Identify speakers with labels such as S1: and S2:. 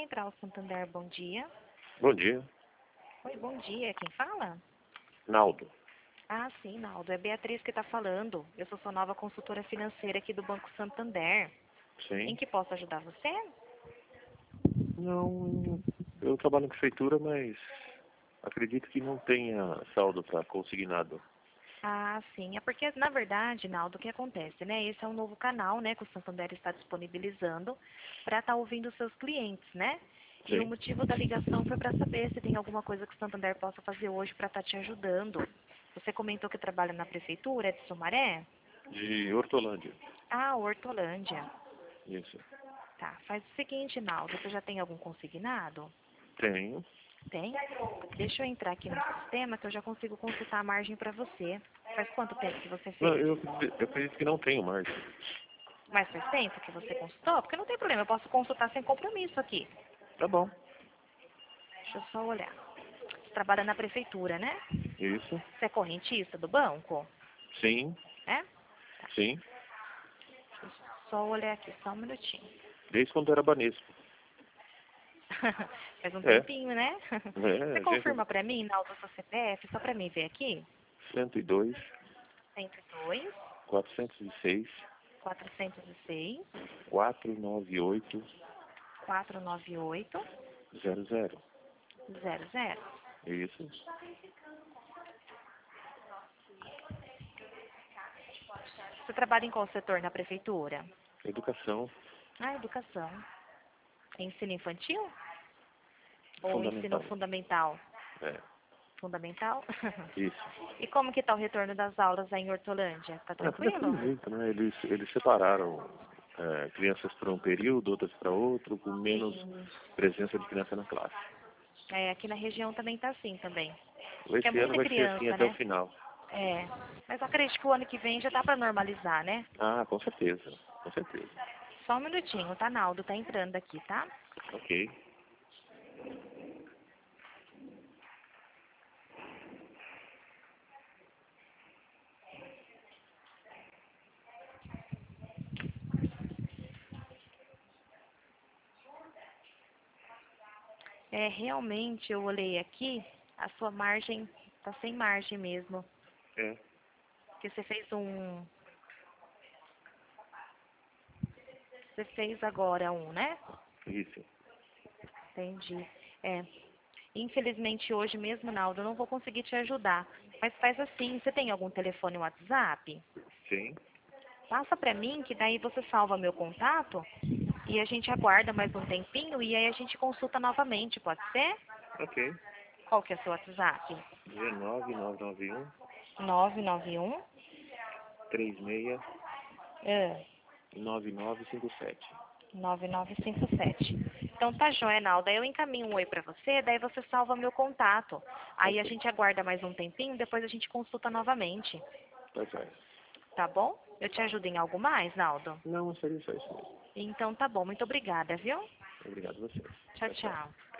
S1: Central Santander, bom dia.
S2: Bom dia.
S1: Oi, bom dia. Quem fala?
S2: Naldo.
S1: Ah, sim, Naldo. É Beatriz que está falando. Eu sou sua nova consultora financeira aqui do Banco Santander. Em
S2: Sim.
S1: que posso ajudar você?
S2: Não, eu trabalho na prefeitura, mas acredito que não tenha saldo para consignado.
S1: Ah, sim. É porque, na verdade, Naldo, o que acontece, né? Esse é um novo canal, né, que o Santander está disponibilizando para estar ouvindo os seus clientes, né? E o
S2: Sim.
S1: motivo da ligação foi para saber se tem alguma coisa que o Santander possa fazer hoje para estar te ajudando. Você comentou que trabalha na prefeitura, é de Sumaré?
S2: De Hortolândia.
S1: Ah, Hortolândia.
S2: Isso.
S1: Tá. Faz o seguinte, Naldo, você já tem algum consignado?
S2: Tenho.
S1: Tem? Deixa eu entrar aqui no sistema que eu já consigo consultar a margem para você. Faz quanto tempo que você
S2: Não,
S1: fez?
S2: eu acredito que não tenho margem.
S1: Mas faz tempo que você consultou? Porque não tem problema, eu posso consultar sem compromisso aqui.
S2: Tá bom.
S1: Deixa eu só olhar. Você trabalha na prefeitura, né?
S2: Isso.
S1: Você é correntista do banco?
S2: Sim.
S1: É? Tá.
S2: Sim.
S1: Deixa eu só olhar aqui, só um minutinho.
S2: Desde quando era Banesco.
S1: Faz um
S2: É.
S1: tempinho, né? Você
S2: É, gente.
S1: confirma pra mim, Naldo, seu CPF, só pra mim ver aqui?
S2: 102,
S1: 102,
S2: 406,
S1: 406,
S2: 498,
S1: 498,
S2: 00.
S1: 00.
S2: Isso.
S1: Você trabalha em qual setor na prefeitura?
S2: Educação
S1: Ah, educação. Ensino infantil? Ou ensino
S2: fundamental.
S1: fundamental?
S2: É.
S1: Fundamental?
S2: Isso.
S1: E como que tá o retorno das aulas aí em Hortolândia? Tá
S2: É, foi
S1: tranquilo?
S2: daquele jeito, né? Eles separaram crianças para um período, outras para outro, com menos
S1: Sim.
S2: presença de criança na classe.
S1: É, aqui na região também tá assim também. Que é
S2: Esse ano
S1: muita
S2: vai ser assim
S1: criança,
S2: até o
S1: né?
S2: final.
S1: É. Mas eu acredito que o ano que vem já dá pra normalizar, né?
S2: Ah, com certeza. Com certeza.
S1: Só um minutinho, tá, Naldo? Tá entrando aqui, tá?
S2: Ok.
S1: É, realmente eu olhei aqui, a sua margem tá sem margem mesmo.
S2: É.
S1: Porque você fez um. Você fez agora um, né?
S2: Isso.
S1: Entendi. É. Infelizmente hoje mesmo, Naldo, eu não vou conseguir te ajudar. Mas faz assim, você tem algum telefone WhatsApp?
S2: Sim.
S1: Passa pra mim, que daí você salva meu contato e a gente aguarda mais um tempinho e aí a gente consulta novamente, pode ser?
S2: Ok.
S1: Qual que é o seu WhatsApp?
S2: 19991
S1: 991
S2: 36
S1: é,
S2: 9957.
S1: 9957. Então tá joia, Nalda. Eu encaminho um oi pra você, daí você salva meu contato. Aí a
S2: Ok.
S1: gente aguarda mais um tempinho, depois a gente consulta novamente.
S2: Tá certo.
S1: Tá bom? Eu te ajudo em algo mais, Naldo?
S2: Não, seria só isso mesmo.
S1: Então tá bom. Muito obrigada, viu?
S2: Obrigado a vocês.
S1: Tchau,
S2: Tchau, tchau.
S1: tchau.